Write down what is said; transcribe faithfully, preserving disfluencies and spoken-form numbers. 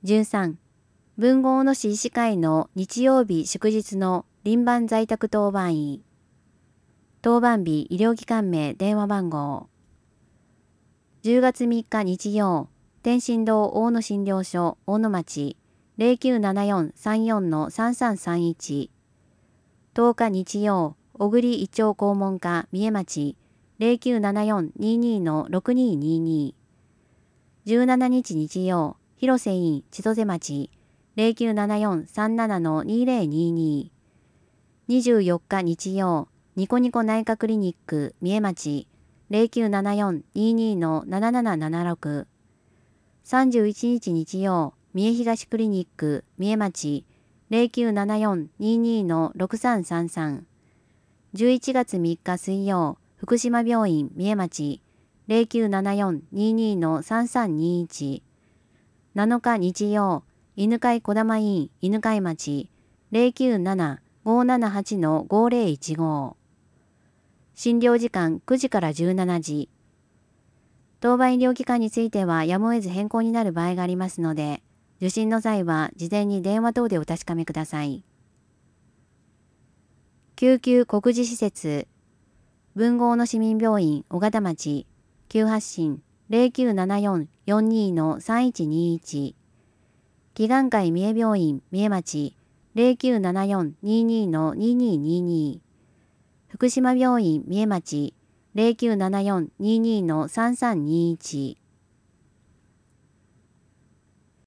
じゅうさん、豊後大野市医師会の日曜日祝日の輪番在宅当番医。当番日医療機関名電話番号。じゅうがつみっか日曜、天津堂大野診療所大野町 ゼロきゅうななよんさんよんのさんさんさんいち。とおか日曜、小栗胃腸肛門科三重町 ゼロきゅうななよんにーにーのろくにーにーにー。じゅうしちにち日曜、広瀬院千歳町 ゼロきゅうななよんさんななのにーぜろにーにー。にじゅうよっか日曜、ニコニコ内科クリニック三重町 ゼロきゅうななよんにーにーのななななななろく。さんじゅういちにち日曜、三重東クリニック三重町 ゼロきゅうななよんにーにーのろくさんさんさん。じゅういちがつみっか水曜、福島病院三重町 ゼロきゅうななよんにーにーのさんさんにーいち。なのか日曜、犬飼小玉院犬飼町 ゼロきゅうななごーななはちのごーぜろいちご。診療時間くじからじゅうしちじ。当番医療機関についてはやむを得ず変更になる場合がありますので、受診の際は事前に電話等でお確かめください。救急告示施設、豊後大野市民病院小形町、急発進ゼロきゅうななよんよんにーのさんいちにーいち。祈願会三重病院三重町 ゼロきゅうななよんにーにーのにーにーにーにー。福島病院三重町 ゼロきゅうななよんにーにーのさんさんにーいち。